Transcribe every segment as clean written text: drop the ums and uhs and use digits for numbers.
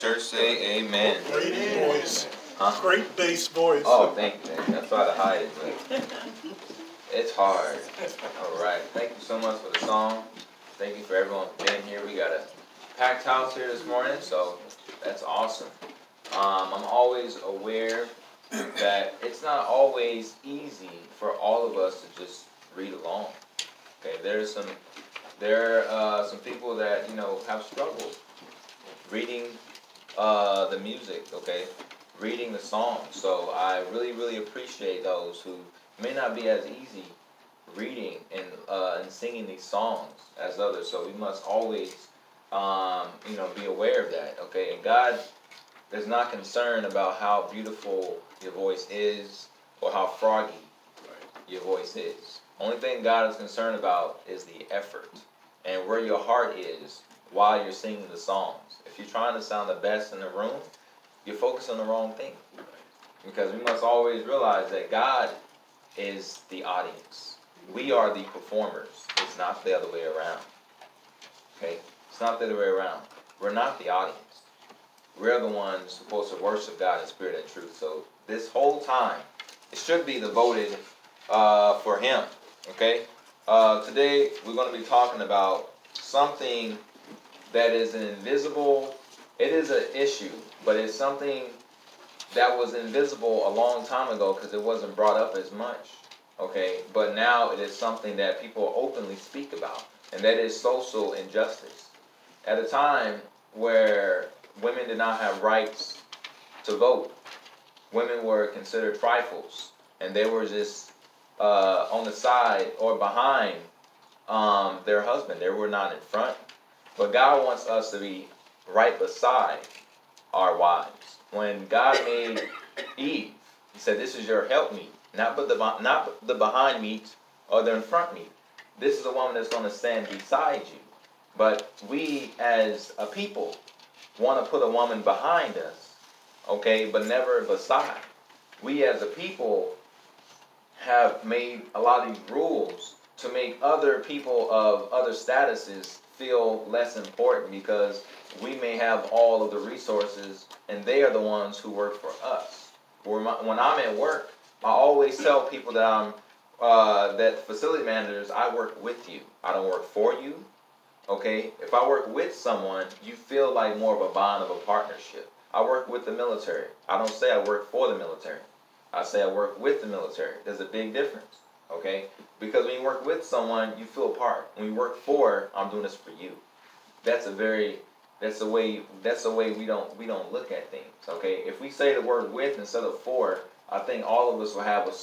Church say amen. Great voice. Huh? Great bass voice. Oh, thank you, man. That's why to hide it, but it's hard. All right. Thank you so much for the song. Thank you for everyone for being here. We got a packed house here this morning, so that's awesome. I'm always aware that it's not always easy for all of us to just read along. Okay, there are some people that have struggled reading the music. Okay, reading the songs. So I really, really appreciate those who may not be as easy reading and singing these songs as others. So we must always be aware of that. Okay, and God is not concerned about how beautiful your voice is or how froggy your voice is. Only thing God is concerned about is the effort and where your heart is while you're singing the songs. If you're trying to sound the best in the room, you're focused on the wrong thing. Because we must always realize that God is the audience. We are the performers. It's not the other way around. Okay? It's not the other way around. We're not the audience. We're the ones supposed to worship God in spirit and truth. So this whole time, it should be devoted for Him. Okay? Today, we're going to be talking about something that is an invisible. It is an issue, but it's something that was invisible a long time ago because it wasn't brought up as much. Okay? But now it is something that people openly speak about, and that is social injustice. At a time where women did not have rights to vote, women were considered trifles, and they were just on the side or behind their husband. They were not in front. But God wants us to be right beside our wives. When God made Eve, He said, "This is your helpmeet, not the behind meat or the in front meat. This is a woman that's going to stand beside you." But we as a people want to put a woman behind us, okay, but never beside. We as a people have made a lot of these rules to make other people of other statuses feel less important because we may have all of the resources and they are the ones who work for us. When I'm at work, I always tell people that that facility managers, I work with you. I don't work for you. Okay? If I work with someone, you feel like more of a bond of a partnership. I work with the military. I don't say I work for the military. I say I work with the military. There's a big difference. Okay? Because when you work with someone, you feel a part. When you work for, I'm doing this for you. That's the way we don't look at things. Okay? If we say the word with instead of for, I think all of us will have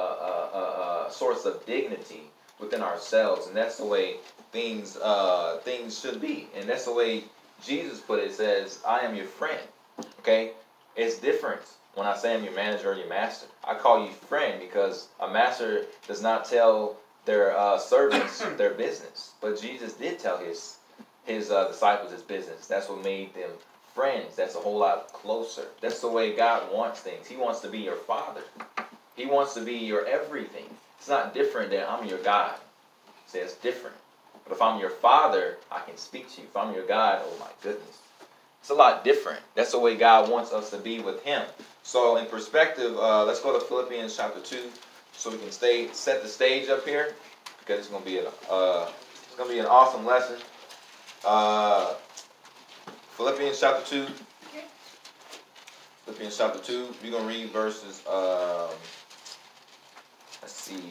a source of dignity within ourselves, and that's the way things should be. And that's the way Jesus put it. It says, "I am your friend." Okay? It's different when I say I'm your manager or your master. I call you friend because a master does not tell their servants their business. But Jesus did tell his disciples his business. That's what made them friends. That's a whole lot closer. That's the way God wants things. He wants to be your father. He wants to be your everything. It's not different than I'm your God. See, it's different. But if I'm your father, I can speak to you. If I'm your God, oh my goodness. It's a lot different. That's the way God wants us to be with Him. So in perspective, let's go to Philippians chapter 2 so we can set the stage up here because it's going to be an awesome lesson. Philippians chapter 2. Philippians chapter 2. We're going to read verses, let's see,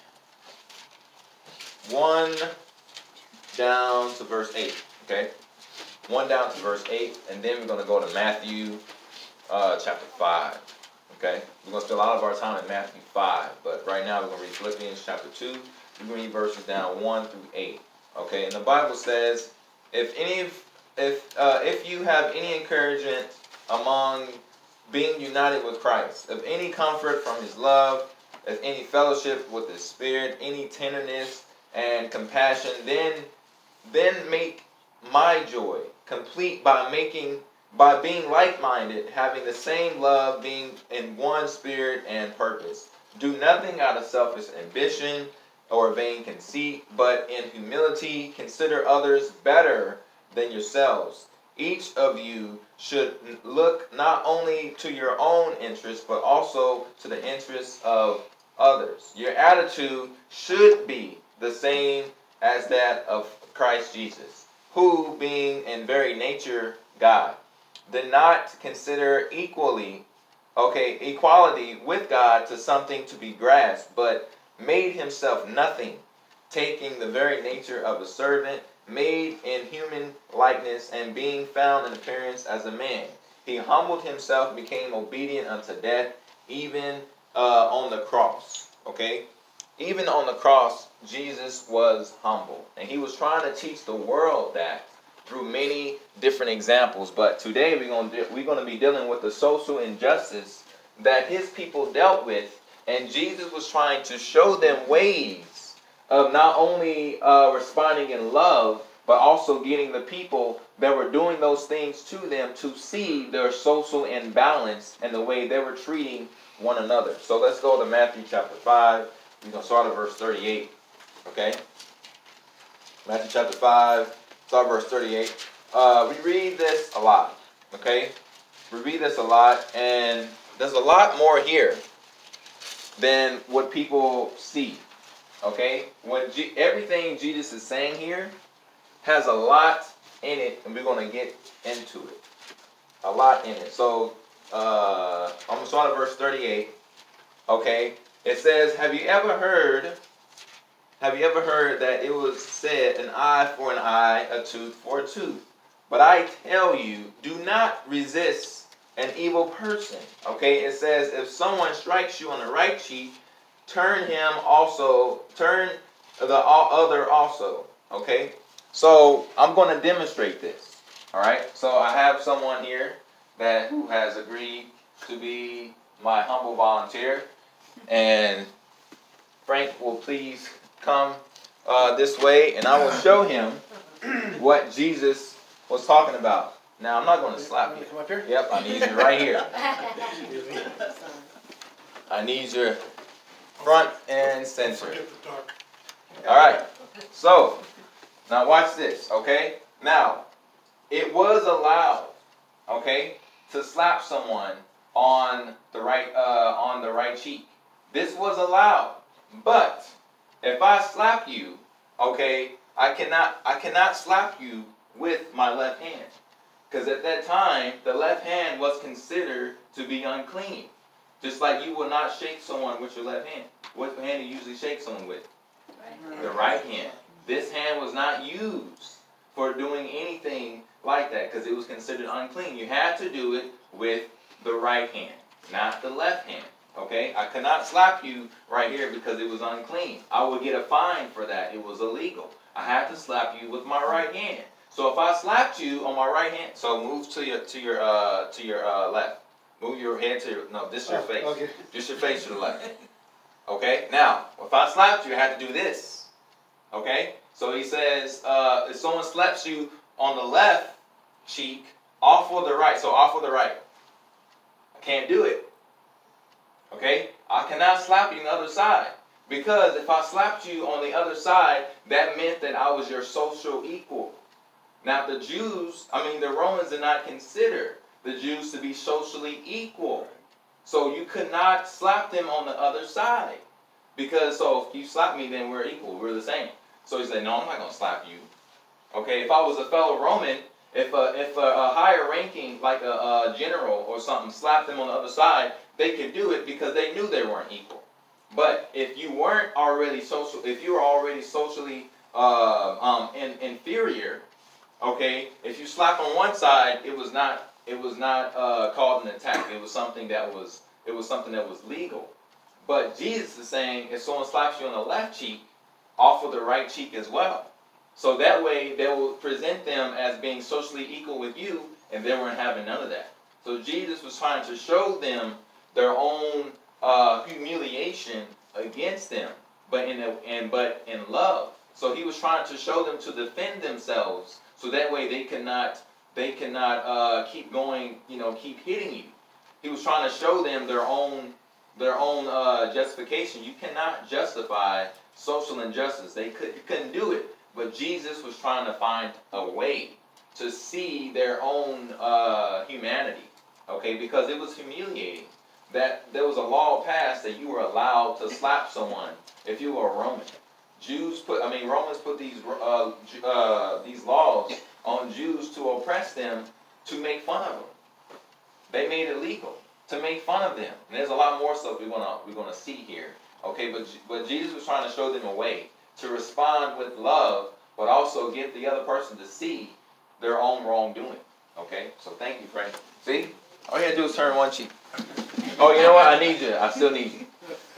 1 down to verse 8. Okay? 1 down to verse 8, and then we're going to go to Matthew chapter 5. Okay? We're going to spend a lot of our time in Matthew 5, but right now we're going to read Philippians chapter 2. We're going to read verses down 1 through 8. Okay? And the Bible says, if you have any encouragement among being united with Christ, of any comfort from His love, of any fellowship with His Spirit, any tenderness and compassion, then make my joy complete by being like-minded, having the same love, being in one spirit and purpose. Do nothing out of selfish ambition or vain conceit, but in humility consider others better than yourselves. each of you should look not only to your own interests, but also to the interests of others. Your attitude should be the same as that of Christ Jesus, who, being in very nature God, did not consider equality with God to something to be grasped, but made himself nothing, taking the very nature of a servant, made in human likeness, and being found in appearance as a man. He humbled himself, became obedient unto death, even on the cross. Okay? Even on the cross, Jesus was humble. And he was trying to teach the world that through many different examples. But today we're going to be dealing with the social injustice that his people dealt with. And Jesus was trying to show them ways of not only responding in love, but also getting the people that were doing those things to them to see their social imbalance and the way they were treating one another. So let's go to Matthew chapter 5. We're going to start at verse 38. Okay? Matthew chapter 5, start verse 38. We read this a lot. Okay? We read this a lot, and there's a lot more here than what people see. Okay? Everything Jesus is saying here has a lot in it, and we're going to get into it. A lot in it. So, I'm going to start at verse 38. Okay? It says, Have you ever heard that it was said, an eye for an eye, a tooth for a tooth? But I tell you, do not resist an evil person. Okay? It says, if someone strikes you on the right cheek, turn the other also. Okay? So I'm going to demonstrate this. All right? So I have someone here who has agreed to be my humble volunteer. And Frank will please come this way, and I will show him what Jesus was talking about. Now, I'm not going to slap you. Come up here? Yep, I need you right here. I need your front and center. Forget the dark. All right. So, now watch this, okay? Now, it was allowed, okay, to slap someone on the right cheek. This was allowed. But if I slap you, okay, I cannot slap you with my left hand. Because at that time, the left hand was considered to be unclean. Just like you will not shake someone with your left hand. What hand do you usually shake someone with? Right. The right hand. This hand was not used for doing anything like that because it was considered unclean. You had to do it with the right hand, not the left hand. Okay? I could not slap you right here because it was unclean. I would get a fine for that. It was illegal. I had to slap you with my right hand. So if I slapped you on my right hand, so move to your left. Move your head to this is your face. Okay. Just your face to the left. Okay? Now, if I slapped you, I had to do this. Okay? So he says, if someone slaps you on the left cheek, off of the right. So off of the right. I can't do it. Okay? I cannot slap you on the other side. Because if I slapped you on the other side, that meant that I was your social equal. Now the Romans did not consider the Jews to be socially equal. So you could not slap them on the other side. Because, so if you slap me, then we're equal. We're the same. So he said, no, I'm not going to slap you. Okay, if I was a fellow Roman, if a higher ranking, like a general or something, slapped them on the other side, they could do it because they knew they weren't equal. But if you weren't already if you were already socially inferior, okay, if you slapped on one side, it was not called an attack. It was something that was legal. But Jesus is saying, if someone slaps you on the left cheek, offer the right cheek as well. So that way, they will present them as being socially equal with you, and they weren't having none of that. So Jesus was trying to show them their own humiliation against them, but in love. So he was trying to show them to defend themselves, so that way they cannot keep going, keep hitting you. He was trying to show them their own justification. You cannot justify social injustice. You couldn't do it. But Jesus was trying to find a way to see their own humanity, okay, because it was humiliating that there was a law passed that you were allowed to slap someone if you were a Roman. Romans put these laws on Jews to oppress them, to make fun of them. They made it legal to make fun of them. And there's a lot more stuff we're gonna see here. Okay, but Jesus was trying to show them a way to respond with love, but also get the other person to see their own wrongdoing. Okay, so thank you, Frank. See, all you had to do is turn one cheek. Oh, you know what? I need you. I still need you.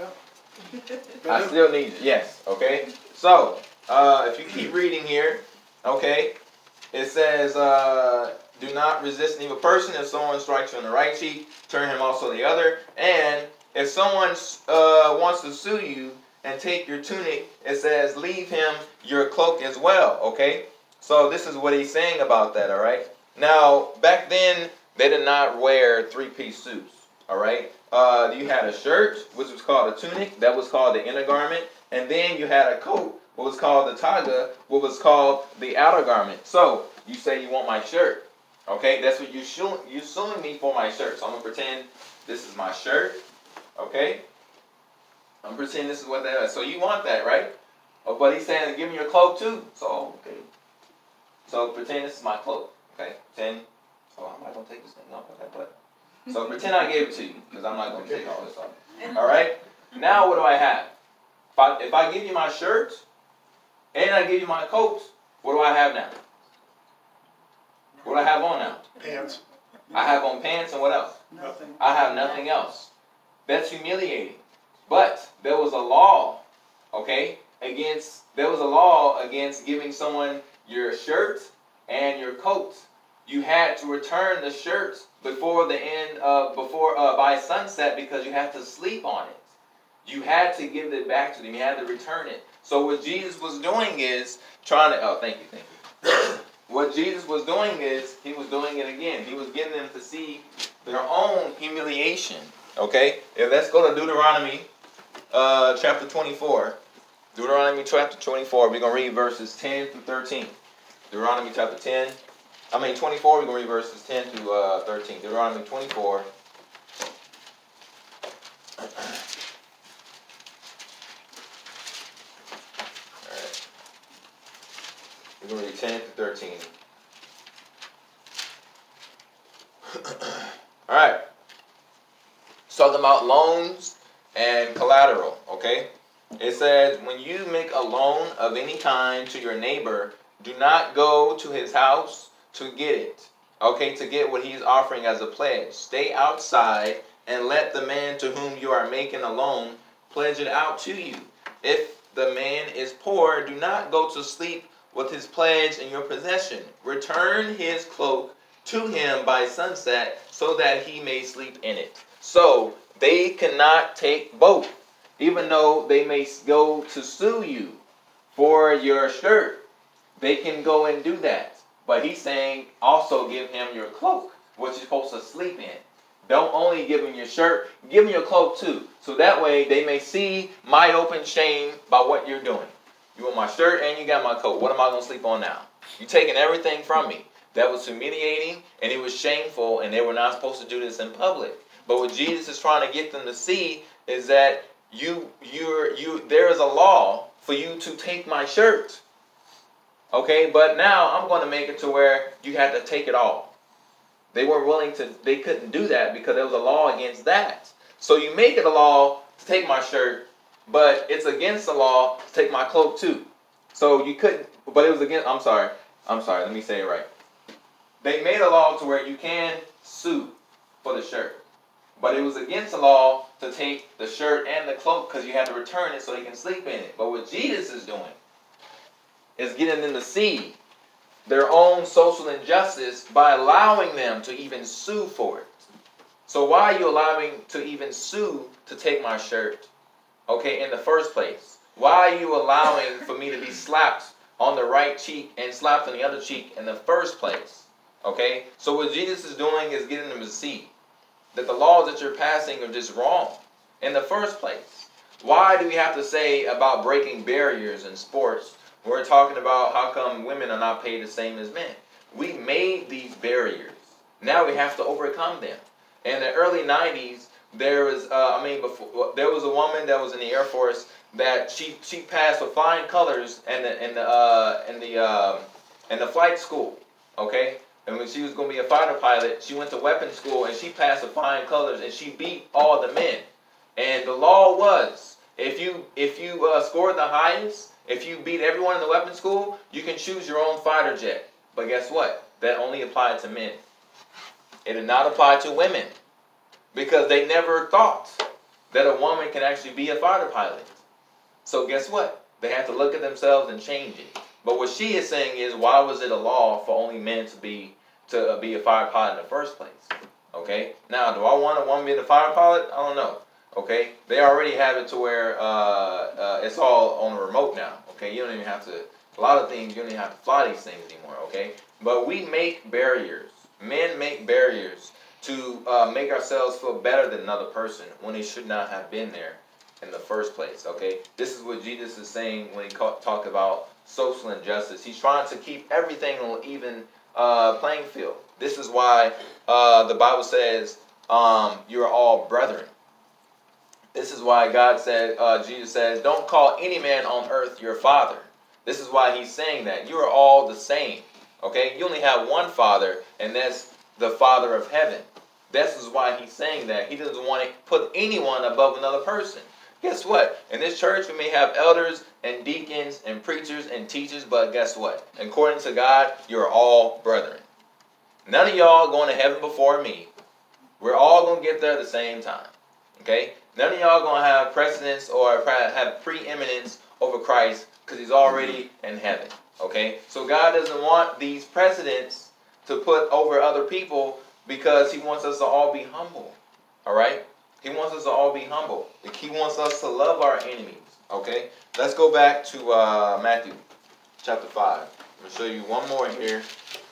I still need you. Yes. Okay. So, if you keep reading here, okay, it says, do not resist an evil person. If someone strikes you on the right cheek, turn him also the other. And if someone wants to sue you and take your tunic, it says, leave him your cloak as well. Okay. So this is what he's saying about that. All right. Now, back then, they did not wear three-piece suits. All right. You had a shirt, which was called a tunic. That was called the inner garment. And then you had a coat, what was called the toga, what was called the outer garment. So you say you want my shirt. Okay, that's what you're suing me for, my shirt. So I'm going to pretend this is my shirt. Okay. I'm pretending this is what that is. So you want that, right? Oh, but he's saying, give me your cloak too. So, okay. So pretend this is my cloak. Okay. Pretend. Oh, I'm not going to take this thing off. Okay, but. So pretend I gave it to you, because I'm not going to take all this off. All right? Now what do I have? If I give you my shirt, and I give you my coat, what do I have now? What do I have on now? Pants. I have on pants, and what else? Nothing. I have nothing else. That's humiliating. But there was a law, okay, there was a law against giving someone your shirt and your coat. You had to return the shirt before by sunset, because you had to sleep on it. You had to give it back to them. You had to return it. So what Jesus was doing is thank you. What Jesus was doing is, he was doing it again. He was getting them to see their own humiliation. Okay? Let's go to Deuteronomy chapter 24. Deuteronomy chapter 24. We're going to read verses 10 through 13. Deuteronomy chapter 24, we're going to read verses 10 through 13. Deuteronomy 24. Alright. We're going to read 10 through 13. Alright. It's talking about loans and collateral, okay? It says, when you make a loan of any kind to your neighbor, do not go to his house to get it, okay, to get what he's offering as a pledge. Stay outside and let the man to whom you are making a loan pledge it out to you. If the man is poor, do not go to sleep with his pledge in your possession. Return his cloak to him by sunset so that he may sleep in it. So they cannot take both, even though they may go to sue you for your shirt. They can go and do that. But he's saying, also give him your cloak, which you're supposed to sleep in. Don't only give him your shirt, give him your cloak too. So that way they may see my open shame by what you're doing. You want my shirt and you got my coat. What am I going to sleep on now? You're taking everything from me. That was humiliating and it was shameful, and they were not supposed to do this in public. But what Jesus is trying to get them to see is that there is a law for you to take my shirt. Okay, but now I'm going to make it to where you had to take it all. They couldn't do that because there was a law against that. So you make it a law to take my shirt, but it's against the law to take my cloak too. So you couldn't, but it was against, I'm sorry, let me say it right. They made a law to where you can sue for the shirt, but it was against the law to take the shirt and the cloak because you had to return it so they can sleep in it. But what Jesus is doing is getting them to see their own social injustice by allowing them to even sue for it. So why are you allowing to even sue to take my shirt? Okay, in the first place. Why are you allowing for me to be slapped on the right cheek and slapped on the other cheek in the first place? Okay, so what Jesus is doing is getting them to see that the laws that you're passing are just wrong in the first place. Why do we have to say about breaking barriers in sports? We're talking about how come women are not paid the same as men. we made these barriers. Now we have to overcome them. In the early 90s, there was, there was a woman that was in the Air Force that she passed with flying colors in the flight school. Okay, and when she was going to be a fighter pilot, she went to weapons school and she passed with flying colors and she beat all the men. And the law was, if you scored the highest, if you beat everyone in the weapons school, you can choose your own fighter jet. But guess what? That only applied to men. It did not apply to women, because they never thought that a woman can actually be a fighter pilot. So guess what? They had to look at themselves and change it. But what she is saying is, why was it a law for only men to be a fighter pilot in the first place? Okay. Now, do I want a woman to be a fighter pilot? I don't know. Okay. They already have it to where it's all on the remote now. Okay. You don't even have to. A lot of things you don't even have to fly these things anymore. Okay. But we make barriers. Men make barriers to make ourselves feel better than another person when they should not have been there in the first place. Okay, this is what Jesus is saying when he talked about social injustice. He's trying to keep everything on an even playing field. This is why the Bible says you're all brethren. This is why God said, Jesus says, don't call any man on earth your father. This is why he's saying that you are all the same. Okay, you only have one Father, and that's the Father of heaven. This is why he's saying that. He doesn't want to put anyone above another person. Guess what? In this church, we may have elders and deacons and preachers and teachers, but guess what? According to God, you're all brethren. None of y'all going to heaven before me. We're all going to get there at the same time. Okay? None of y'all going to have precedence or have preeminence over Christ because he's already in heaven. Okay, so God doesn't want these precedents to put over other people because he wants us to all be humble. All right, he wants us to all be humble. He wants us to love our enemies. Okay, let's go back to Matthew chapter 5. I'm going to show you one more here.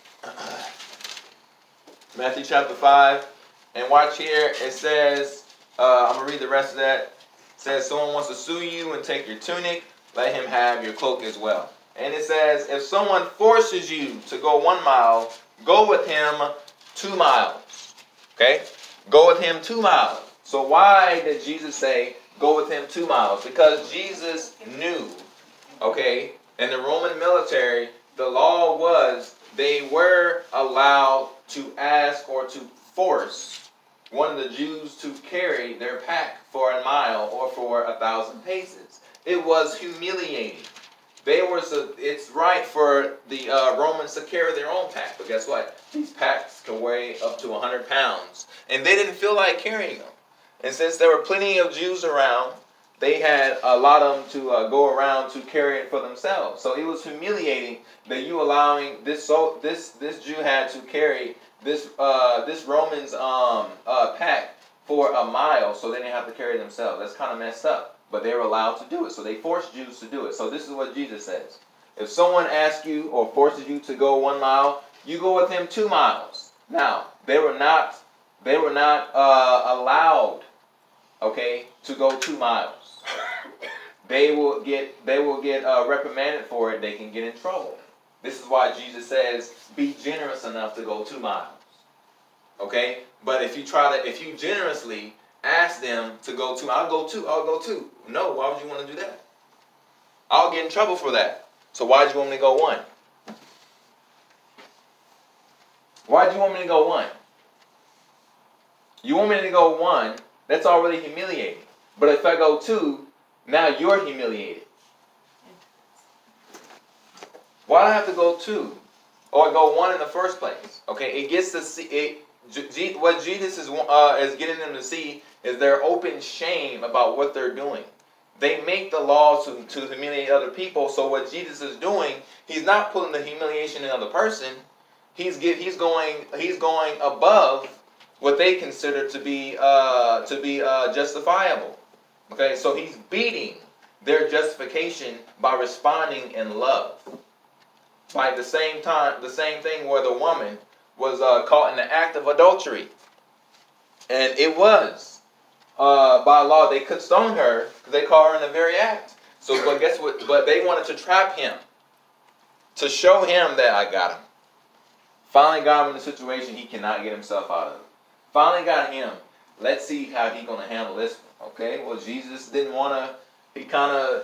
Matthew chapter 5, and watch here. It says, I'm going to read the rest of that. It says, someone wants to sue you and take your tunic, let him have your cloak as well. And it says, if someone forces you to go 1 mile, go with him 2 miles. Okay? Go with him 2 miles. So why did Jesus say, go with him 2 miles? Because Jesus knew, okay, in the Roman military, the law was they were allowed to ask or to force one of the Jews to carry their pack for 1 mile or for 1,000 paces. It was humiliating. It's right for the Romans to carry their own pack, but guess what? These packs can weigh up to 100 pounds, and they didn't feel like carrying them. And since there were plenty of Jews around, they had a lot of them to go around to carry it for themselves. So it was humiliating that you allowing this Jew had to carry this Roman's pack for 1 mile, so they didn't have to carry it themselves. That's kind of messed up. But they were allowed to do it. So they forced Jews to do it. So this is what Jesus says. If someone asks you or forces you to go 1 mile, you go with him 2 miles. Now, they were not allowed, okay, to go 2 miles. They will get reprimanded for it. They can get in trouble. This is why Jesus says, be generous enough to go 2 miles. Okay? But if you generously ask them to go 2 miles, I'll go 2. No, why would you want to do that? I'll get in trouble for that. So why did you want me to go 1? Why did you want me to go 1? You want me to go 1, that's already humiliating. But if I go 2, now you're humiliated. Why do I have to go 2? Or go 1 in the first place? Okay, it gets to see what Jesus is getting them to see is their open shame about what they're doing. They make the laws to humiliate other people. So what Jesus is doing, he's not putting the humiliation in the other person. He's going above what they consider to be justifiable. Okay, so he's beating their justification by responding in love. By the same thing where the woman was caught in the act of adultery, and it was by law they could stone her because they caught her in the very act. So, but guess what? But they wanted to trap him, to show him that I got him. Finally got him in a situation he cannot get himself out of. Finally got him. Let's see how he's going to handle this one. Okay? Well, Jesus didn't want to, he kind of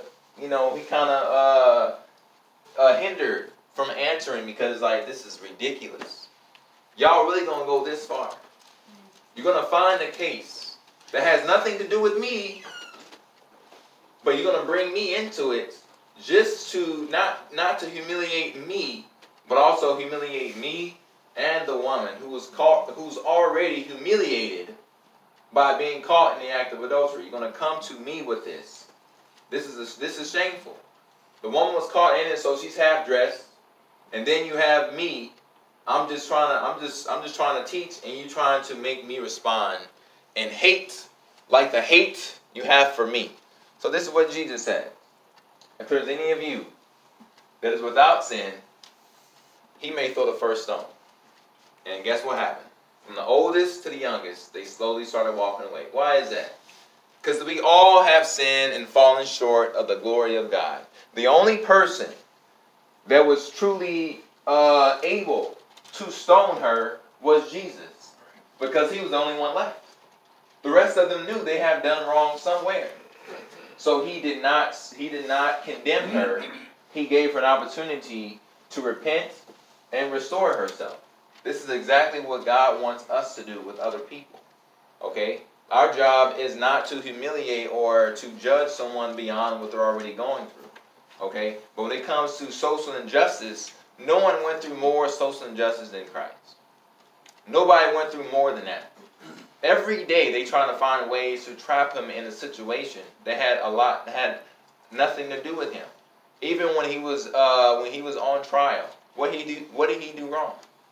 hindered from answering because, like, this is ridiculous. Y'all really going to go this far? You're going to find a case that has nothing to do with me, but you're going to bring me into it just to, not to humiliate me, but also humiliate me and the woman who's already humiliated by being caught in the act of adultery. You're going to come to me with this. This is shameful. The woman was caught in it, so she's half dressed, and then you have me. I'm just trying to teach, and you trying to make me respond and hate like the hate you have for me. So this is what Jesus said. If there's any of you that is without sin, he may throw the first stone. And guess what happened? From the oldest to the youngest, they slowly started walking away. Why is that? Because we all have sinned and fallen short of the glory of God. The only person that was truly able to stone her was Jesus, because he was the only one left. The rest of them knew they had done wrong somewhere. So he did not condemn her. He gave her an opportunity to repent and restore herself. This is exactly what God wants us to do with other people. Okay? Our job is not to humiliate or to judge someone beyond what they're already going through. Okay? But when it comes to social injustice, no one went through more social injustice than Christ. Nobody went through more than that. Every day they try to find ways to trap him in a situation that had nothing to do with him. Even when he was on trial, what did he do wrong?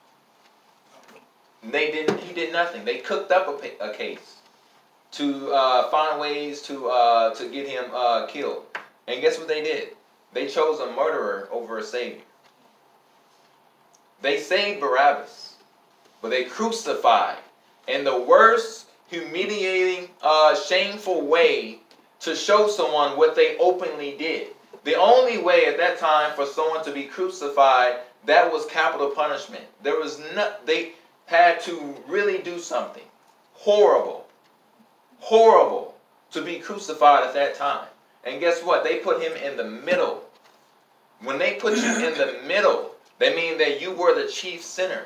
He did nothing. They cooked up a case to find ways to get him killed. And guess what they did? They chose a murderer over a savior. They saved Barabbas, but they crucified in the worst, humiliating, shameful way to show someone what they openly did. The only way at that time for someone to be crucified, that was capital punishment. They had to really do something horrible to be crucified at that time. And guess what? They put him in the middle. When they put you in the middle, they mean that you were the chief sinner.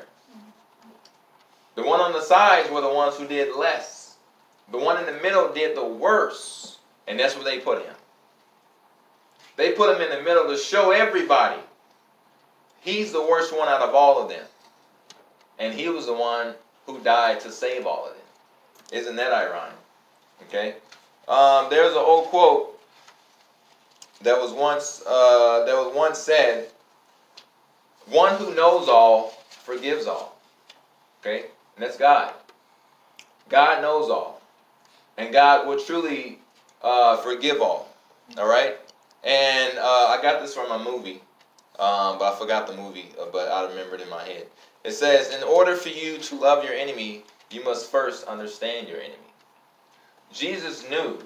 The one on the sides were the ones who did less. The one in the middle did the worst. And that's where they put him. They put him in the middle to show everybody he's the worst one out of all of them. And he was the one who died to save all of them. Isn't that ironic? Okay? There's an old quote that was once said, "One who knows all forgives all." Okay? And that's God. God knows all. And God will truly forgive all. All right? And I got this from a movie, but I forgot the movie, but I remember it in my head. It says, in order for you to love your enemy, you must first understand your enemy. Jesus knew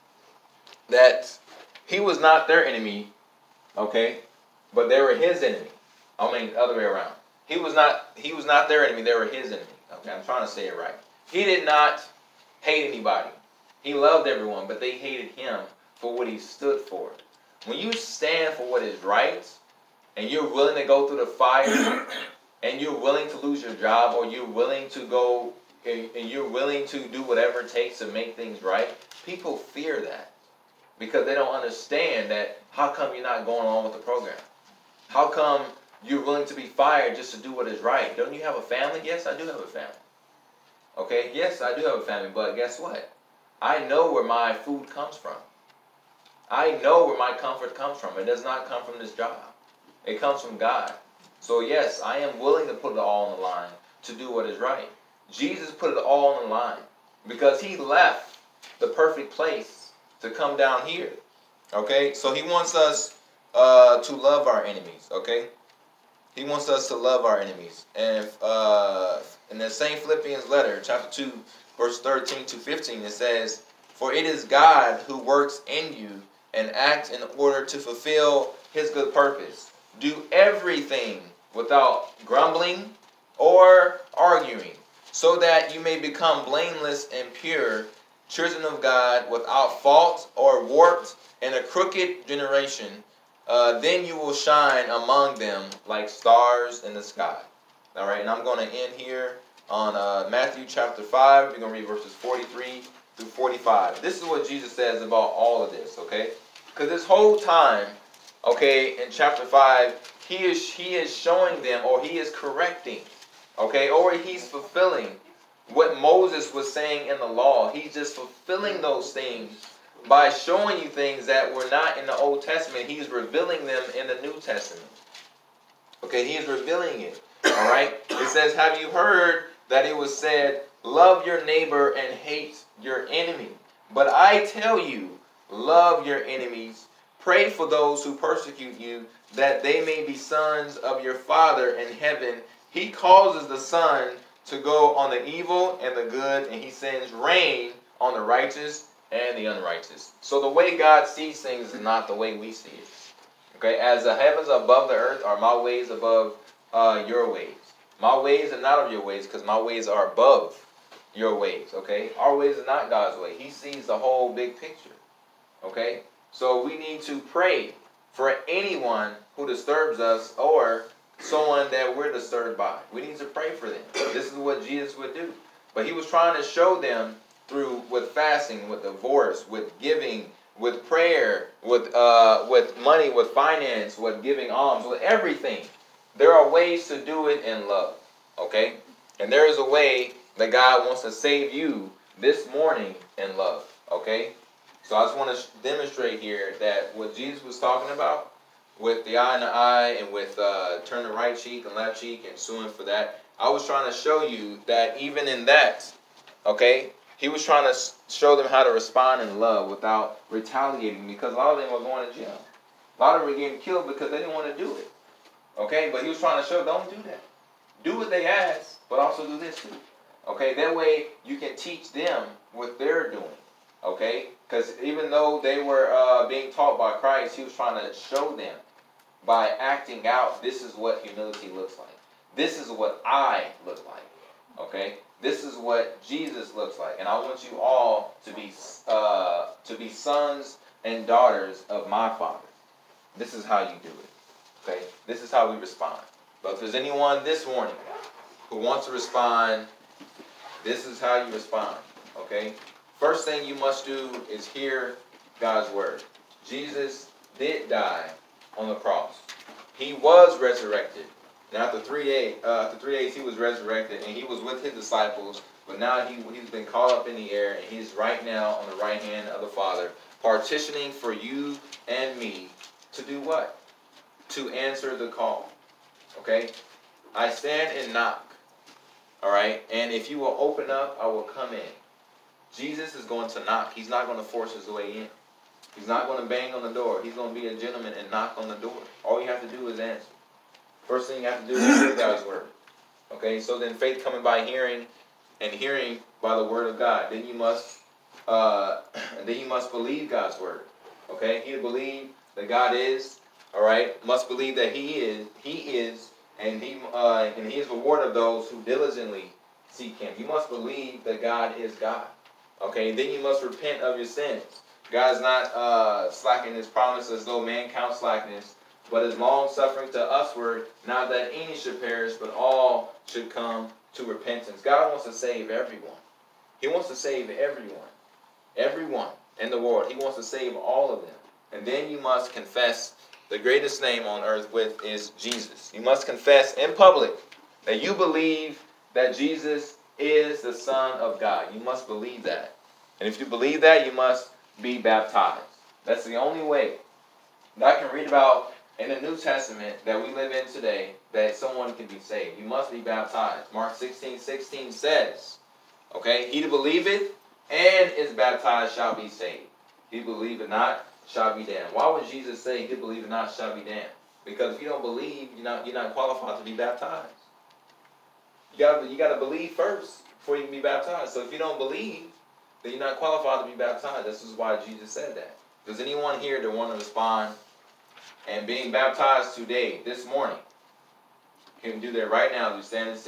that he was not their enemy, okay, but they were his enemy. I mean, the other way around. He was not their enemy, they were his enemy. Okay, I'm trying to say it right. He did not hate anybody. He loved everyone, but they hated him for what he stood for. When you stand for what is right, and you're willing to go through the fire, and you're willing to lose your job, or you're willing to go, and you're willing to do whatever it takes to make things right, people fear that. Because they don't understand that, how come you're not going along with the program? How come you're willing to be fired just to do what is right? Don't you have a family? Yes, I do have a family. Okay, yes, I do have a family, but guess what? I know where my food comes from. I know where my comfort comes from. It does not come from this job. It comes from God. So yes, I am willing to put it all on the line to do what is right. Jesus put it all on the line because he left the perfect place to come down here. Okay, so he wants us to love our enemies. Okay, he wants us to love our enemies. And in the same Philippians letter, chapter 2, verse 13 to 15, it says, "For it is God who works in you and acts in order to fulfill his good purpose. Do everything without grumbling or arguing, so that you may become blameless and pure, children of God, without fault or warped in a crooked generation. Then you will shine among them like stars in the sky. All right, and I'm going to end here on Matthew chapter 5. We're going to read verses 43 through 45. This is what Jesus says about all of this, okay? Because this whole time, okay, in chapter 5, he is showing them, or he is correcting, okay, or he's fulfilling what Moses was saying in the law. He's just fulfilling those things by showing you things that were not in the Old Testament. He's revealing them in the New Testament. Okay, he is revealing it. All right? It says, have you heard that it was said, love your neighbor and hate your enemy? But I tell you, love your enemies. Pray for those who persecute you, that they may be sons of your Father in heaven. He causes the sun to go on the evil and the good, and he sends rain on the righteous and the unrighteous. So the way God sees things is not the way we see it. Okay, as the heavens are above the earth, are my ways above your ways. My ways are not of your ways, because my ways are above your ways. Okay, our ways are not God's way. He sees the whole big picture. Okay, so we need to pray for anyone who disturbs us, or someone that we're disturbed by. We need to pray for them. This is what Jesus would do. But he was trying to show them with fasting, with divorce, with giving, with prayer, with money, with finance, with giving alms, with everything. There are ways to do it in love. Okay? And there is a way that God wants to save you this morning in love. Okay? So I just want to demonstrate here that what Jesus was talking about with the eye in the eye, and with turn the right cheek and left cheek and suing for that, I was trying to show you that even in that, okay, he was trying to show them how to respond in love without retaliating, because a lot of them were going to jail. A lot of them were getting killed because they didn't want to do it. Okay, but he was trying to show, don't do that. Do what they ask, but also do this too. Okay, that way you can teach them what they're doing. Okay, because even though they were being taught by Christ, he was trying to show them by acting out, this is what humility looks like. This is what I look like. Okay? This is what Jesus looks like. And I want you all to be sons and daughters of my Father. This is how you do it. Okay? This is how we respond. But if there's anyone this morning who wants to respond, this is how you respond. Okay? First thing you must do is hear God's word. Jesus did die on the cross. He was resurrected. And after 3 days, he was resurrected, and he was with his disciples. But now he's been caught up in the air, and he's right now on the right hand of the Father, partitioning for you and me to do what? To answer the call. Okay? I stand and knock. All right? And if you will open up, I will come in. Jesus is going to knock. He's not going to force his way in. He's not going to bang on the door. He's going to be a gentleman and knock on the door. All you have to do is answer. First thing you have to do is hear God's word. Okay, so then faith coming by hearing, and hearing by the word of God. Then you must believe God's word. Okay, you believe that God is. All right, must believe that He is, and He is the reward of those who diligently seek Him. You must believe that God is God. Okay, then you must repent of your sins. God is not slacking his promise as though man counts slackness, but is long-suffering to usward, not that any should perish, but all should come to repentance. God wants to save everyone. He wants to save everyone. Everyone in the world. He wants to save all of them. And then you must confess the greatest name on earth with is Jesus. You must confess in public that you believe that Jesus is the Son of God. You must believe that. And if you believe that, you must be baptized. That's the only way that I can read about in the New Testament that we live in today that someone can be saved. You must be baptized. Mark 16:16 says, okay, he that believeth and is baptized shall be saved. He believeth not shall be damned. Why would Jesus say he that believeth not shall be damned? Because if you don't believe, you're not qualified to be baptized. You gotta believe first before you can be baptized. So if you don't believe, then you're not qualified to be baptized. This is why Jesus said that. Does anyone here that want to respond and being baptized today, this morning, can do that right now? You stand and